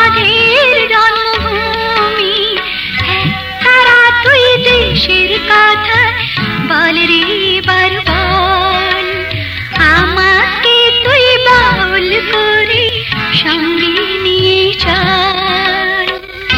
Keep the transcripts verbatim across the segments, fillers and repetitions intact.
সাধের জন্মভূমি, তারা তুই দেশের কথা বল রে বারবার। আমাকে তুই বাউল করে সঙ্গে নিয়ে চল।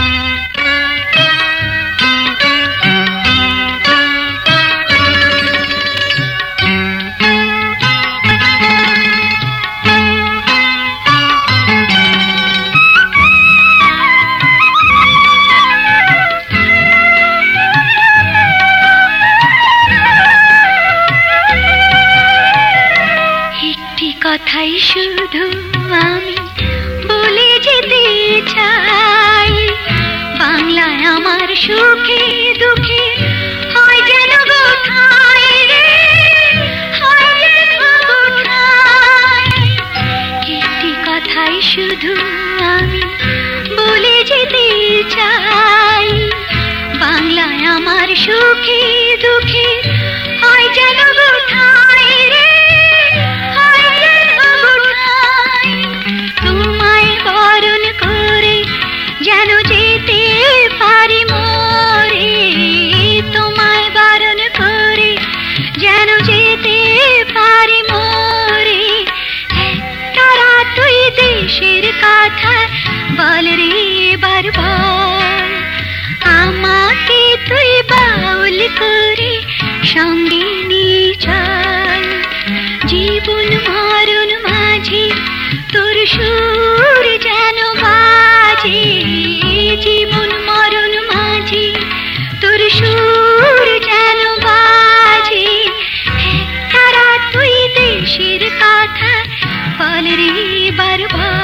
কথাই শুধু আমি বলে যেতে চাই, বাংলায় আমার সুখে দুঃখে হয় যেন গোঠায় রে, হয় যেন গোঠায়। একটি কথাই শুধু আমি বলে যেতে চাই, বাংলায় আমার সুখে দুঃখে হয় যেন গোঠায় রে। যেন যেতে পারি মোরে, তোমায় বারণ করে যেন যেতে পারি মোরে। তারা তুই দেশের কথা বল রে বারবার। আমাকে তুই বাউল করে সঙ্গে নিয়ে চল। জীবন মরণ মাঝে তোর সুর যেন বাজে, জীবন মরণ মাঝে তোর সুর যেন বাজে। তারা তুই দেশের কথা বল রে বারবার।